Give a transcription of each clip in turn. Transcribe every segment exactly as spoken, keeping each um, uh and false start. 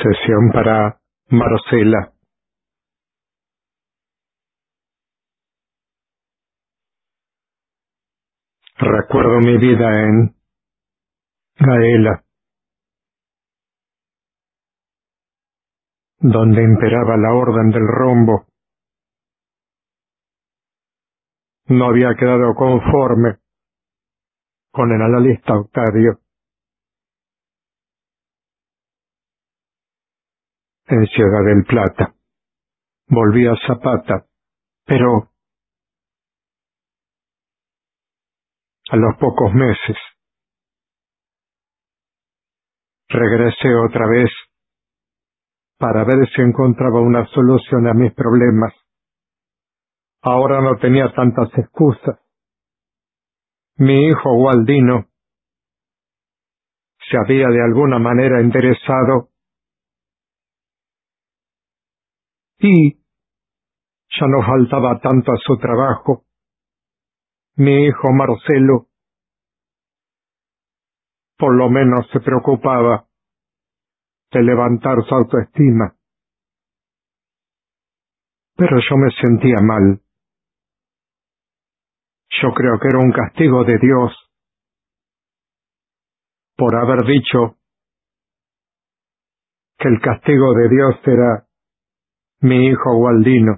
Sesión para Marcela. Recuerdo mi vida en Gaela, donde imperaba la orden del rombo. No había quedado conforme con el analista Octavio. En Ciudad del Plata. Volví a Zapata, pero a los pocos meses regresé otra vez para ver si encontraba una solución a mis problemas. Ahora no tenía tantas excusas. Mi hijo Waldino se había de alguna manera enderezado y ya no faltaba tanto a su trabajo. Mi hijo Marcelo por lo menos se preocupaba de levantar su autoestima. Pero yo me sentía mal. Yo creo que era un castigo de Dios por haber dicho que el castigo de Dios era mi hijo Waldino.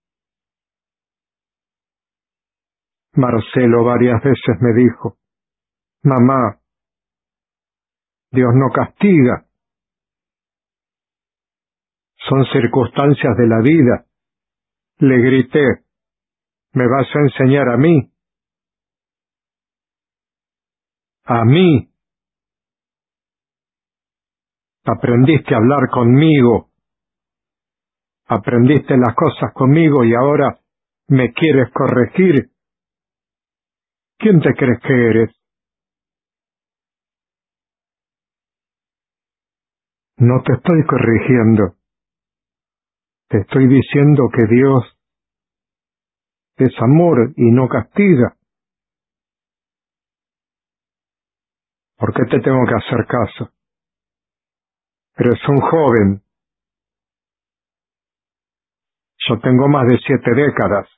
Marcelo varias veces me dijo: mamá, Dios no castiga. Son circunstancias de la vida. Le grité: ¿me vas a enseñar a mí? A mí. Aprendiste a hablar conmigo. Aprendiste las cosas conmigo y ahora me quieres corregir. ¿Quién te crees que eres? No te estoy corrigiendo. Te estoy diciendo que Dios es amor y no castiga. ¿Por qué te tengo que hacer caso? Eres un joven. Yo tengo más de siete décadas.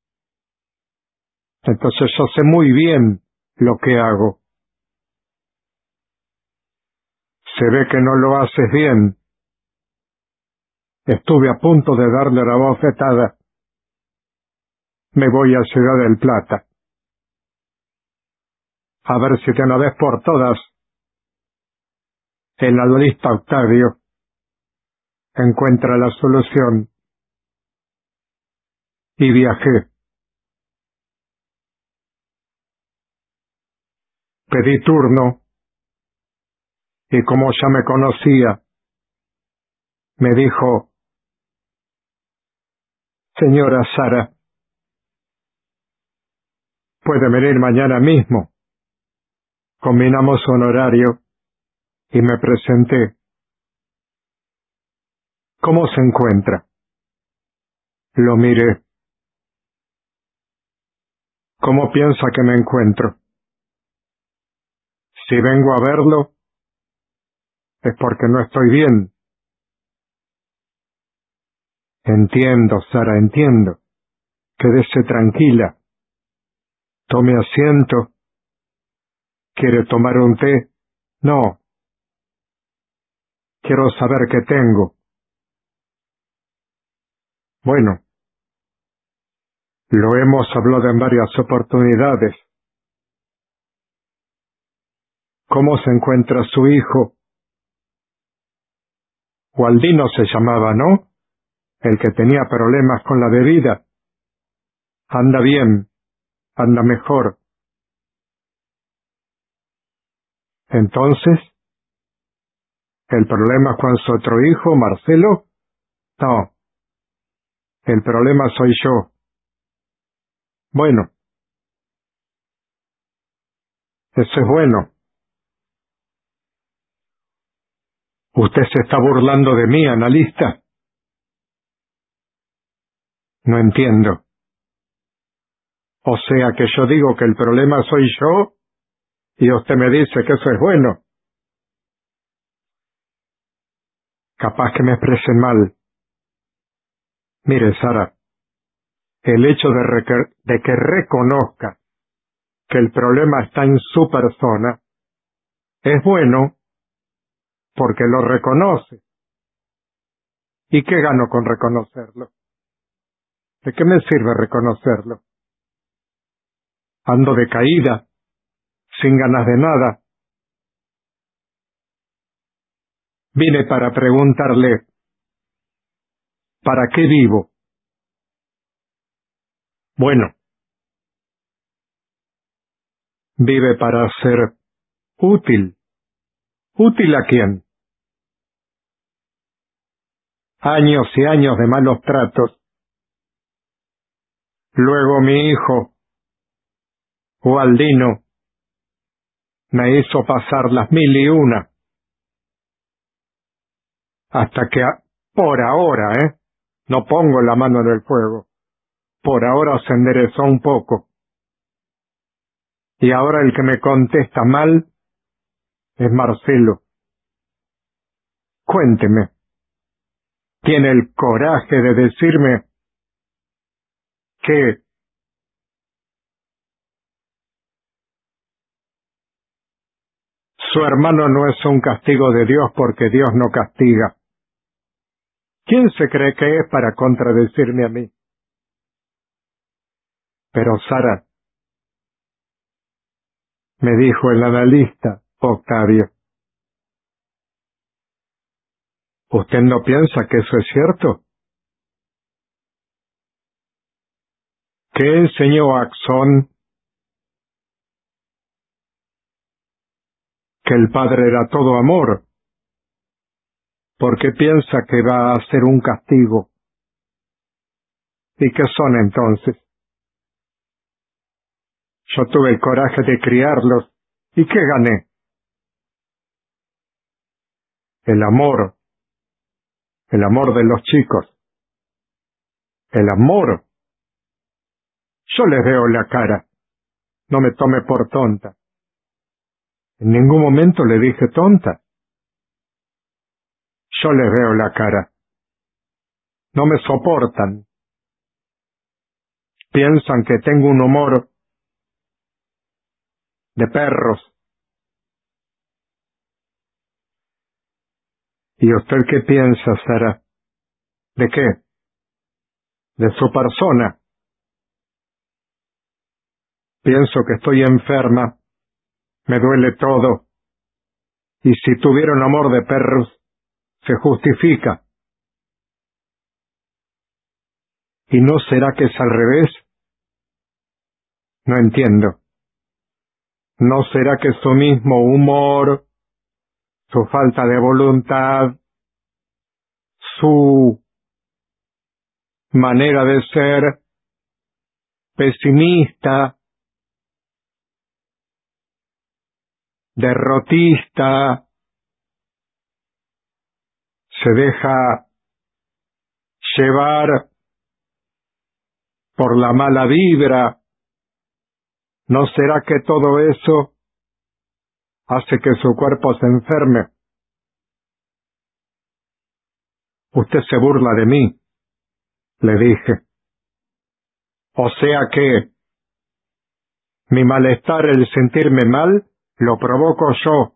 Entonces yo sé muy bien lo que hago. Se ve que no lo haces bien. Estuve a punto de darle la bofetada. Me voy a Ciudad del Plata. A ver si de una vez por todas el analista Octavio encuentra la solución. Y viajé. Pedí turno y como ya me conocía, me dijo: señora Sara, puede venir mañana mismo. Combinamos un horario y me presenté. ¿Cómo se encuentra? Lo miré. ¿Cómo piensa que me encuentro? Si vengo a verlo, es porque no estoy bien. Entiendo, Sara, entiendo. Quédese tranquila. Tome asiento. ¿Quiere tomar un té? No. Quiero saber qué tengo. Bueno, lo hemos hablado en varias oportunidades. ¿Cómo se encuentra su hijo? Waldino se llamaba, ¿no? El que tenía problemas con la bebida. Anda bien, anda mejor. Entonces, ¿el problema es con su otro hijo, Marcelo? No, el problema soy yo. Bueno, eso es bueno. ¿Usted se está burlando de mí, analista? No entiendo. O sea que yo digo que el problema soy yo y usted me dice que eso es bueno. Capaz que me expresé mal. Mire, Sara, el hecho de, requer- de que reconozca que el problema está en su persona es bueno porque lo reconoce. ¿Y qué gano con reconocerlo? ¿De qué me sirve reconocerlo? Ando de caída, sin ganas de nada. Vine para preguntarle, ¿para qué vivo? Bueno, vive para ser útil. ¿Útil a quién? Años y años de malos tratos. Luego mi hijo, Gualdino, me hizo pasar las mil y una. Hasta que, a- por ahora, ¿eh? No pongo la mano en el fuego. Por ahora se enderezó un poco. Y ahora el que me contesta mal es Marcelo. Cuénteme, ¿tiene el coraje de decirme que su hermano no es un castigo de Dios porque Dios no castiga? ¿Quién se cree que es para contradecirme a mí? Pero Sara, me dijo el analista Octavio, ¿usted no piensa que eso es cierto? ¿Qué enseñó Axón? Que el Padre era todo amor. ¿Por qué piensa que va a ser un castigo? ¿Y qué son entonces? Yo tuve el coraje de criarlos. ¿Y qué gané? El amor. El amor de los chicos. El amor. Yo les veo la cara. No me tome por tonta. En ningún momento le dije tonta. Yo les veo la cara. No me soportan. Piensan que tengo un humor de perros. ¿Y usted qué piensa, Sara? ¿De qué? De su persona. Pienso que estoy enferma. Me duele todo. Y si tuviera un amor de perros, se justifica. ¿Y no será que es al revés? No entiendo. ¿No será que su mismo humor, su falta de voluntad, su manera de ser pesimista, derrotista, se deja llevar por la mala vibra? ¿No será que todo eso hace que su cuerpo se enferme? Usted se burla de mí, le dije. O sea que mi malestar, el sentirme mal, lo provoco yo.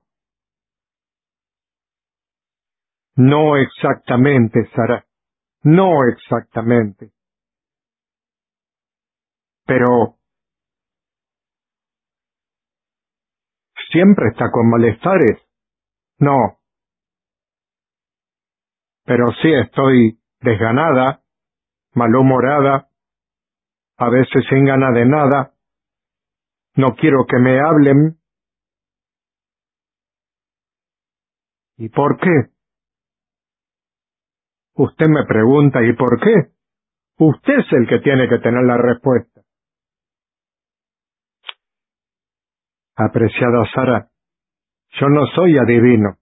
No exactamente, Sara. No exactamente. Pero ¿siempre está con malestares? No. Pero sí estoy desganada, malhumorada, a veces sin ganas de nada. No quiero que me hablen. ¿Y por qué? Usted me pregunta ¿y por qué? Usted es el que tiene que tener la respuesta. Apreciada Sara, yo no soy adivino.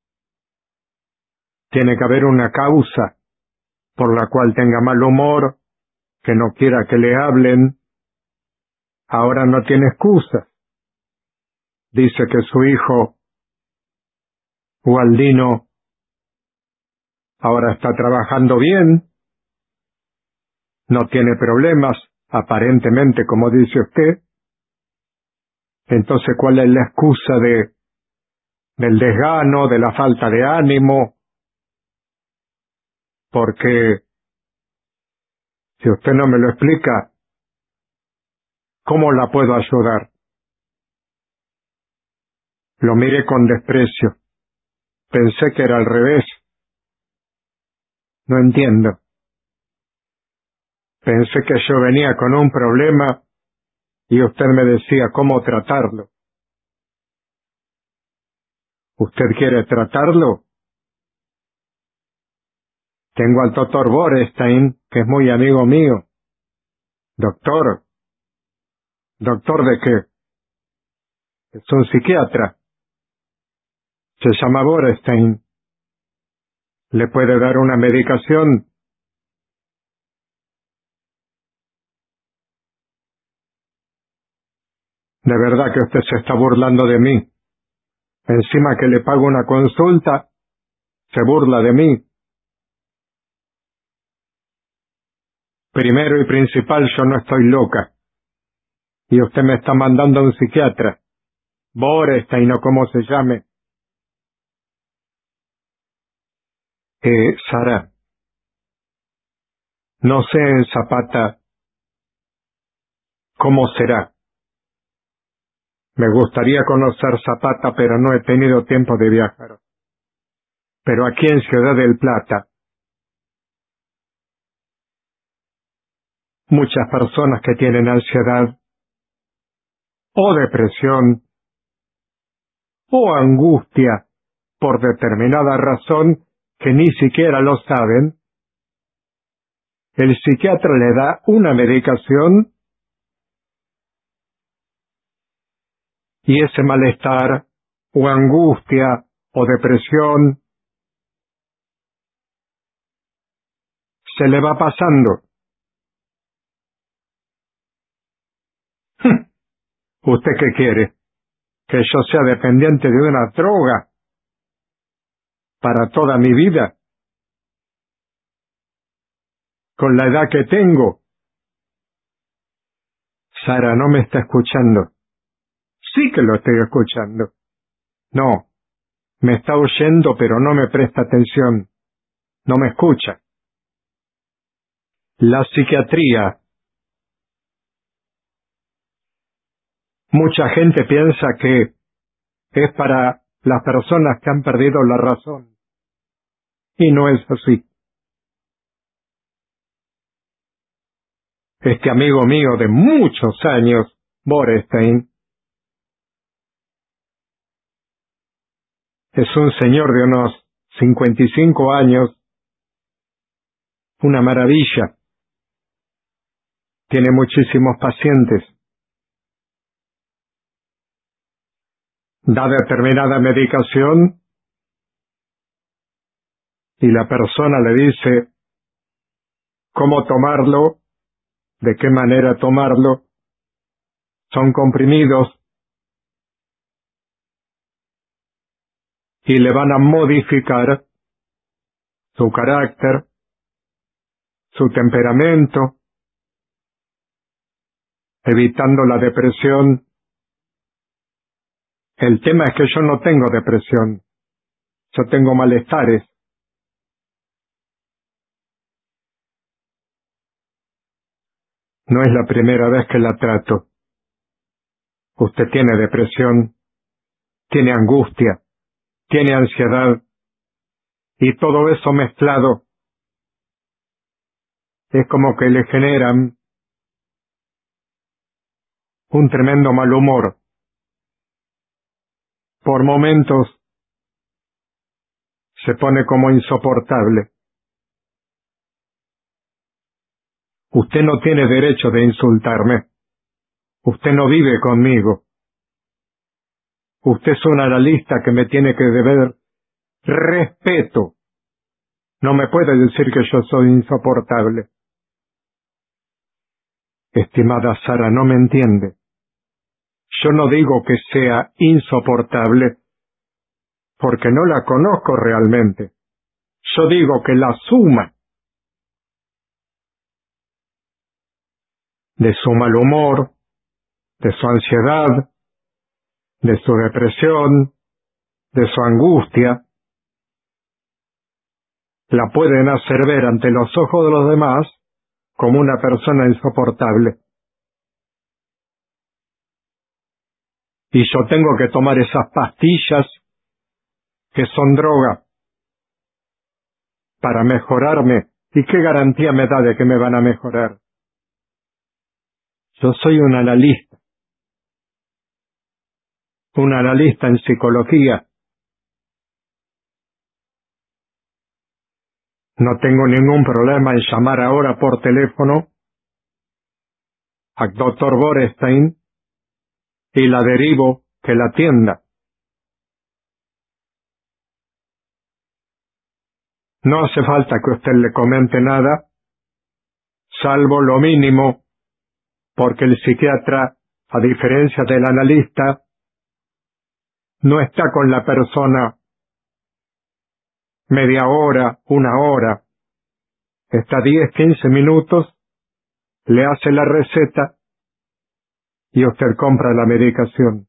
Tiene que haber una causa por la cual tenga mal humor, que no quiera que le hablen. Ahora no tiene excusa. Dice que su hijo, Gualdino, Ahora está trabajando bien, no tiene problemas, aparentemente, como dice usted. Entonces, ¿cuál es la excusa de, del desgano, de la falta de ánimo? Porque si usted no me lo explica, ¿cómo la puedo ayudar? Lo miré con desprecio. Pensé que era al revés. No entiendo. Pensé que yo venía con un problema y usted me decía cómo tratarlo. ¿Usted quiere tratarlo? Tengo al doctor Borestein, que es muy amigo mío. ¿Doctor? ¿Doctor de qué? Es un psiquiatra. Se llama Borestein. ¿Le puede dar una medicación? De verdad que usted se está burlando de mí. Encima que le pago una consulta, se burla de mí. Primero y principal, yo no estoy loca. Y usted me está mandando a un psiquiatra. Borestein o como se llame. Eh, Sara, no sé en Zapata cómo será. Me gustaría conocer Zapata, pero no he tenido tiempo de viajar. Pero aquí en Ciudad del Plata, muchas personas que tienen ansiedad o depresión o angustia por determinada razón que ni siquiera lo saben, el psiquiatra le da una medicación y ese malestar o angustia o depresión se le va pasando. ¿Usted qué quiere? ¿Que yo sea dependiente de una droga para toda mi vida? Con la edad que tengo. Sara, no me está escuchando. Sí que lo estoy escuchando. No, me está oyendo pero no me presta atención. No me escucha. La psiquiatría. Mucha gente piensa que es para las personas que han perdido la razón. Y no es así. Este amigo mío de muchos años, Borestein, es un señor de unos cincuenta y cinco años, una maravilla. Tiene muchísimos pacientes. Da determinada medicación y la persona le dice cómo tomarlo, de qué manera tomarlo. Son comprimidos y le van a modificar su carácter, su temperamento, evitando la depresión. El tema es que yo no tengo depresión, yo tengo malestares. No es la primera vez que la trato. Usted tiene depresión, tiene angustia, tiene ansiedad, y todo eso mezclado es como que le generan un tremendo mal humor. Por momentos se pone como insoportable. Usted no tiene derecho de insultarme. Usted no vive conmigo. Usted es un analista que me tiene que deber respeto. No me puede decir que yo soy insoportable. Estimada Sara, no me entiende. Yo no digo que sea insoportable porque no la conozco realmente. Yo digo que la suma de su mal humor, de su ansiedad, de su depresión, de su angustia, la pueden hacer ver ante los ojos de los demás como una persona insoportable. Y yo tengo que tomar esas pastillas que son droga para mejorarme. ¿Y qué garantía me da de que me van a mejorar? Yo soy un analista, un analista en psicología. No tengo ningún problema en llamar ahora por teléfono al doctor Borestein y la derivo que la atienda. No hace falta que usted le comente nada, salvo lo mínimo, porque el psiquiatra, a diferencia del analista, no está con la persona media hora, una hora, está diez, quince minutos, le hace la receta y usted compra la medicación.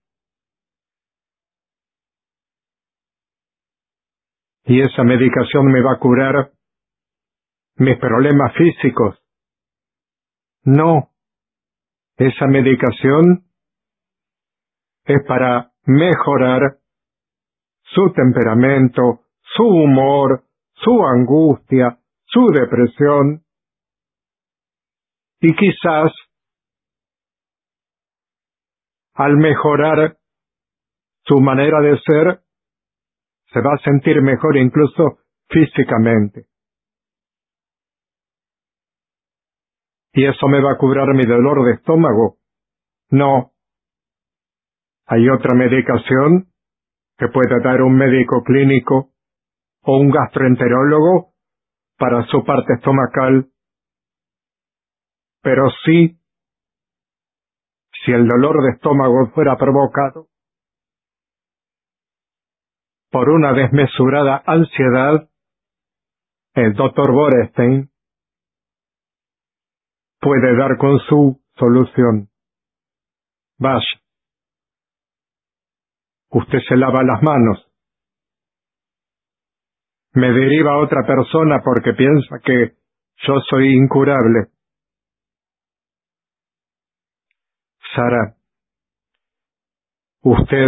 Y esa medicación me va a curar mis problemas físicos. No, esa medicación es para mejorar su temperamento, su humor, su angustia, su depresión, y quizás al mejorar su manera de ser, se va a sentir mejor incluso físicamente. ¿Y eso me va a curar mi dolor de estómago? No. Hay otra medicación que puede dar un médico clínico o un gastroenterólogo para su parte estomacal, pero sí, si el dolor de estómago fuera provocado por una desmesurada ansiedad, el doctor Borestein puede dar con su solución. Vaya, usted se lava las manos, me deriva a otra persona porque piensa que yo soy incurable. Sara, usted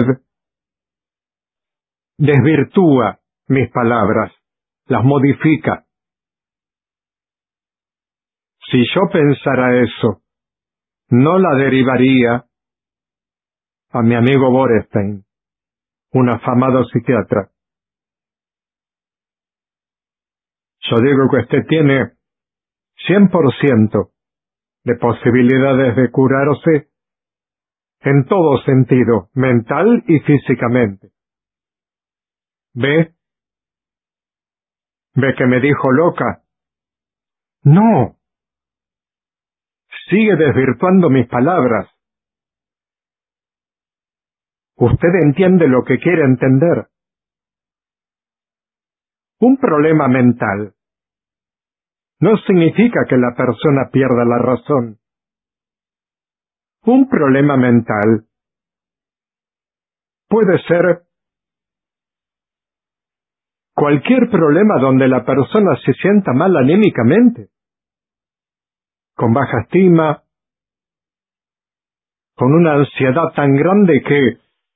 desvirtúa mis palabras, las modifica. Si yo pensara eso, no la derivaría a mi amigo Borestein, un afamado psiquiatra. Yo digo que usted tiene cien por ciento de posibilidades de curarse en todo sentido, mental y físicamente. ¿Ve? ¿Ve que me dijo loca? No. Sigue desvirtuando mis palabras. Usted entiende lo que quiere entender. Un problema mental no significa que la persona pierda la razón. Un problema mental puede ser cualquier problema donde la persona se sienta mal anímicamente, con baja estima, con una ansiedad tan grande que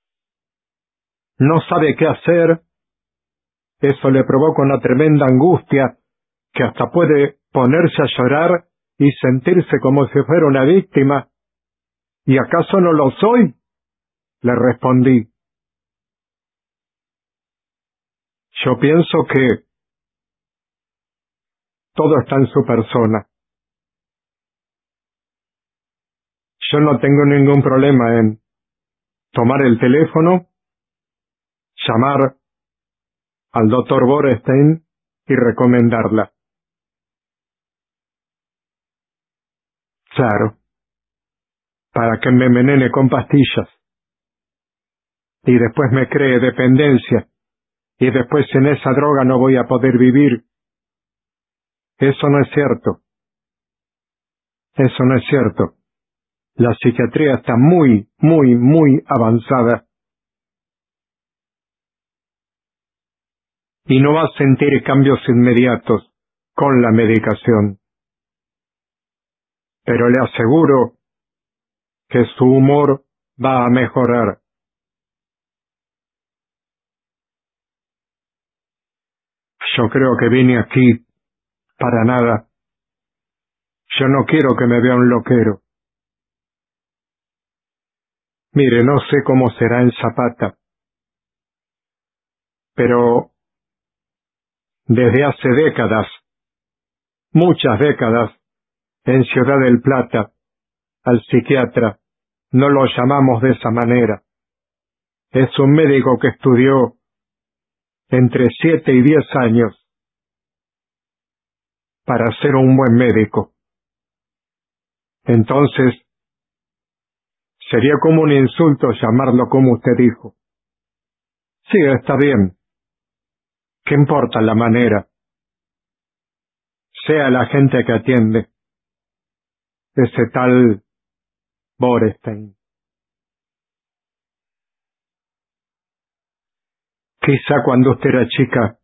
no sabe qué hacer. Eso le provoca una tremenda angustia que hasta puede ponerse a llorar y sentirse como si fuera una víctima. ¿Y acaso no lo soy?, le respondí. Yo pienso que todo está en su persona. Yo no tengo ningún problema en tomar el teléfono, llamar al doctor Borestein y recomendarla. Claro, para que me envenene con pastillas y después me cree dependencia y después sin esa droga no voy a poder vivir. Eso no es cierto. Eso no es cierto. La psiquiatría está muy, muy, muy avanzada. Y no va a sentir cambios inmediatos con la medicación. Pero le aseguro que su humor va a mejorar. Yo creo que vine aquí para nada. Yo no quiero que me vea un loquero. Mire, no sé cómo será en Zapata, pero desde hace décadas, muchas décadas, en Ciudad del Plata, al psiquiatra no lo llamamos de esa manera. Es un médico que estudió entre siete y diez años para ser un buen médico. Entonces, sería como un insulto llamarlo como usted dijo. Sí, está bien. ¿Qué importa la manera? Sea la gente que atiende. Ese tal Borestein. Quizá cuando usted era chica,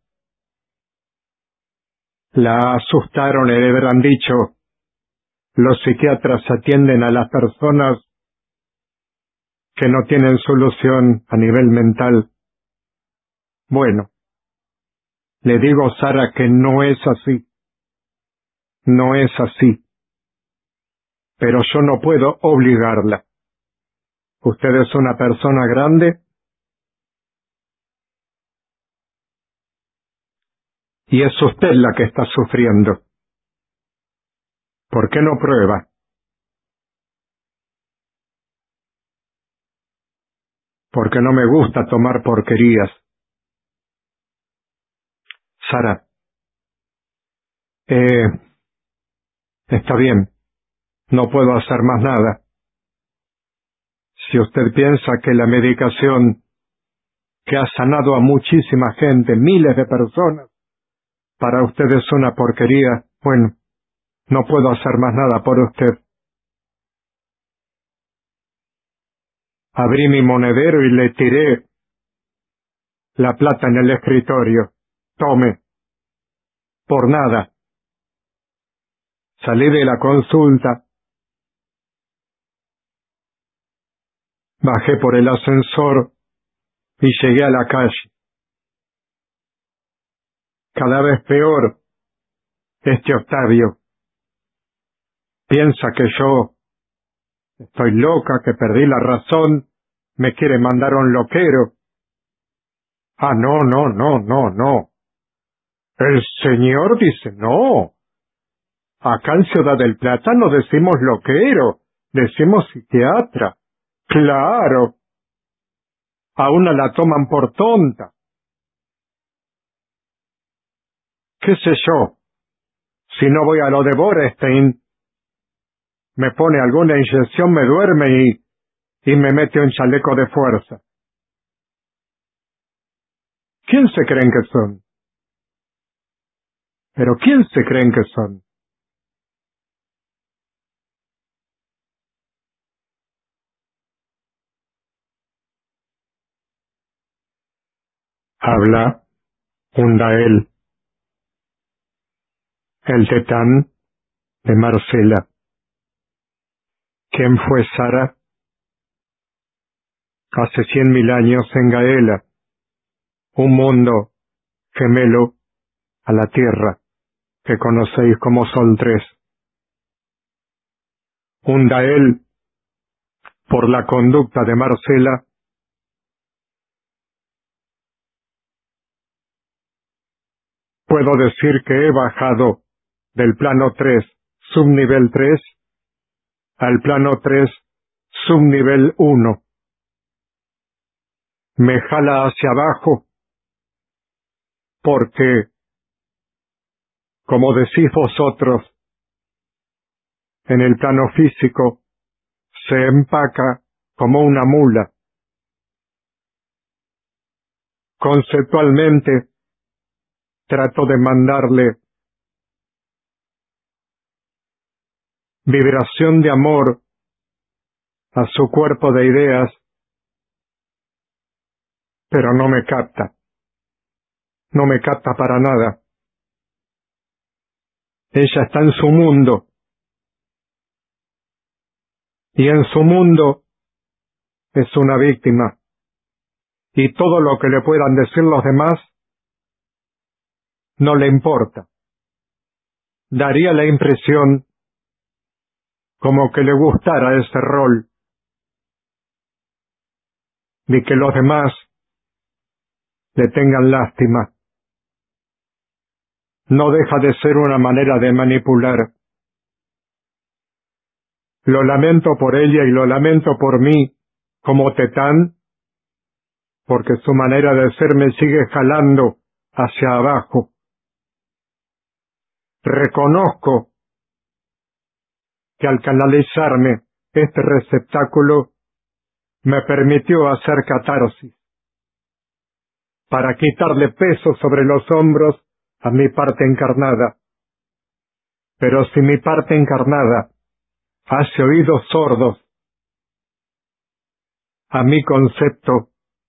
la asustaron y le habrán dicho, los psiquiatras atienden a las personas que no tienen solución a nivel mental. Bueno, le digo, Sara, que no es así. No es así. Pero yo no puedo obligarla. Usted es una persona grande y es usted la que está sufriendo. ¿Por qué no prueba? Porque no me gusta tomar porquerías. Sara, eh, está bien, no puedo hacer más nada. Si usted piensa que la medicación que ha sanado a muchísima gente, miles de personas, para usted es una porquería, bueno, no puedo hacer más nada por usted. Abrí mi monedero y le tiré la plata en el escritorio. Tome. Por nada. Salí de la consulta, bajé por el ascensor y llegué a la calle. Cada vez peor, este Octavio. Piensa que yo estoy loca, que perdí la razón, me quiere mandar a un loquero. Ah, no, no, no, no, no. El señor dice no. Acá en Ciudad del Plata no decimos loquero, decimos psiquiatra. Claro. A una la toman por tonta. ¿Qué sé yo? Si no voy a lo de Borestein, me pone alguna inyección, me duerme y, y me mete un chaleco de fuerza. ¿Quién se creen que son? ¿Pero quién se creen que son? Habla Undael, el tetán de Marcela. ¿Quién fue Sara? Hace cien mil años en Gaela, un mundo gemelo a la Tierra, que conocéis como Sol tres. Undael, por la conducta de Marcela, puedo decir que he bajado del plano tres, subnivel tres, al plano tres, subnivel uno. Me jala hacia abajo porque, como decís vosotros, en el plano físico se empaca como una mula, Conceptualmente, trato de mandarle vibración de amor a su cuerpo de ideas, pero no me capta, no me capta para nada. Ella está en su mundo, y en su mundo es una víctima, y todo lo que le puedan decir los demás no le importa. Daría la impresión como que le gustara ese rol, de que los demás le tengan lástima. No deja de ser una manera de manipular. Lo lamento por ella y lo lamento por mí, como Tetán, porque su manera de ser me sigue jalando hacia abajo. Reconozco que al canalizarme este receptáculo me permitió hacer catarsis, para quitarle peso sobre los hombros a mi parte encarnada. Pero si mi parte encarnada hace oídos sordos a mi concepto,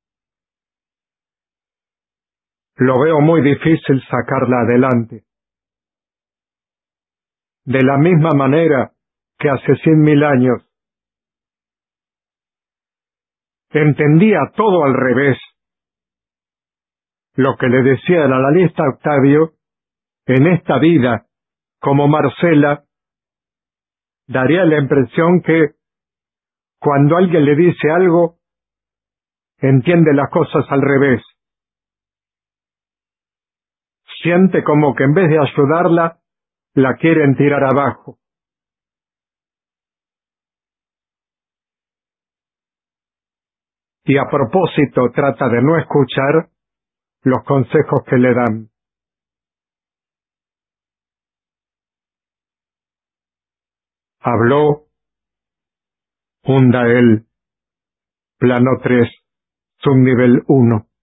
lo veo muy difícil sacarla adelante. De la misma manera que hace cien mil años entendía todo al revés, lo que le decía el analista Octavio, en esta vida, como Marcela, daría la impresión que cuando alguien le dice algo, entiende las cosas al revés. Siente como que en vez de ayudarla, la quieren tirar abajo. Y a propósito trata de no escuchar los consejos que le dan. Habló Undael, plano tres, subnivel uno.